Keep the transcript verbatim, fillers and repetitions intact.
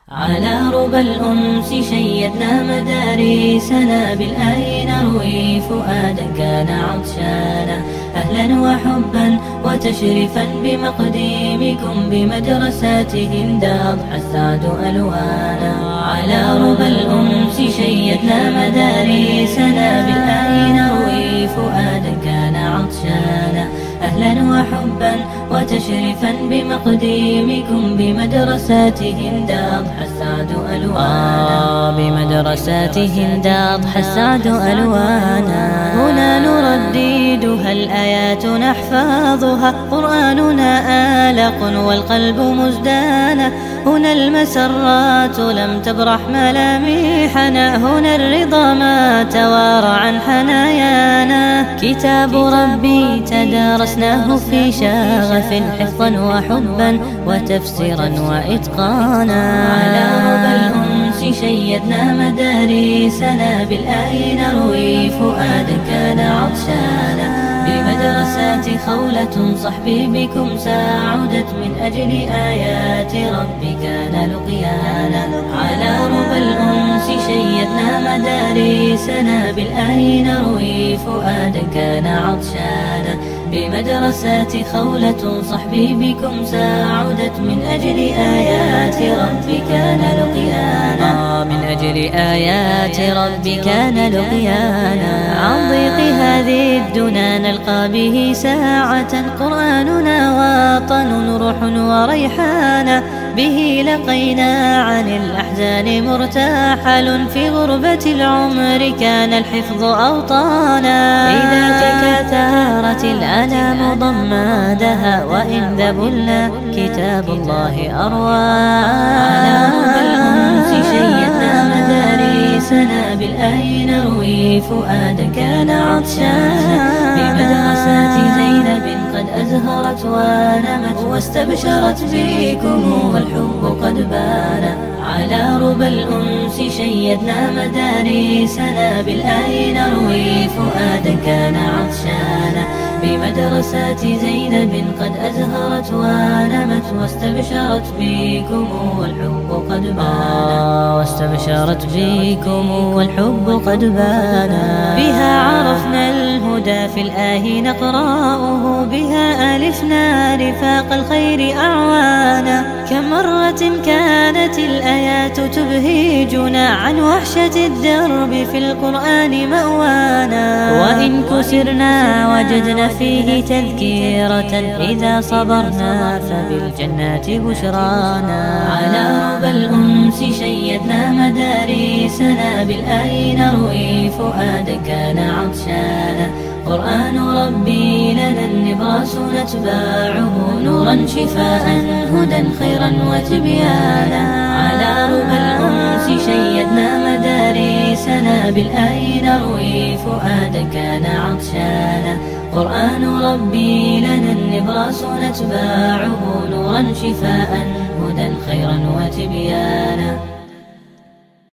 على ربى الأنس شيدنا مدارسنا بالآي نروي فؤادا كان عطشانا أهلا وحبا وتشريفا بمقديمكم بمدرسات هند أضحى السعد ألوانا. على ربى الأنس شيدنا مدارسنا بالآي نروي فؤادا كان عطشانا أهلا وحبا وتشريفا بمقديمكم بمدرسات هند أضحى السعد ألوانا. بمدرسات هند أضحى السعد ألوانا. هنا نرددها الآيات نحفظها قرآننا آلق والقلب مزدانا. هنا المسرات لم تبرح ملامحنا هنا الرضا ما توارى عن حنايانا. كتاب ربي تدارسناه في شغف حفظا وحبا وتفسيرا وإتقانا. على ربى الأنس شيدنا مدارسنا بالآي نروي فؤادا كان عطشانا بمدرسات خولة صحبي بكم ساعدت من أجل آيات ربي كان لقيانا. على ربى الأنس شيدنا مدارسنا بالآي نروي فؤادا كان عطشانا بمدرسات خولة صحبي بكم ساعدت من أجل آيات ربي كان لقيانا. من أجل آيات ربي كان لقيانا. عن ضيق هذه الدنا نلقى به ساعة قرآننا وطن روح وريحانا. به لقينا عن الأحزان مرتحل في غربة العمر كان الحفظ أوطانا. إذا تكاثرت الآلام ضمادها وإن ذبلنا كتاب الله أروانا. على ربى الأنس شيدنا مدارسنا بالآي نروي فؤادا كان عطشانا بمدرسات زينب قد أزهرت ونمت واستبشرت بكم والحب قد بان. على ربى الأنس شيدنا مدارسنا بالآي نروي فؤادا كان عطشانا بمدرسات زينب قد أزهرت ونمت واستبشرت بكم والحب قد بان. واستبشرت بكم والحب قد بان. بها عرفنا الهدى في الآه نقرأه بها ألفنا رفاق الخير أعوانا. كم مرة كانت الآيات تبهجنا عن وحشة الدرب في القرآن مأوانا. وإن كسرنا وجدنا فيه تذكيرة إذا صبرنا فبالجنات بشرانا. على ربى الأنس شيدنا مدارسنا بالآي نروي فؤادا كان عطشانا قرآن ربي لنا النبراس نتباعه نورا شفاء هدى خيرا وتبيانا. على ربى الأنس شيدنا مدارسنا بالآي نروي فؤادا كان عطشانا قرآن ربي لنا النبراس نتباعه نورا شفاء هدى خيرا وتبيانا.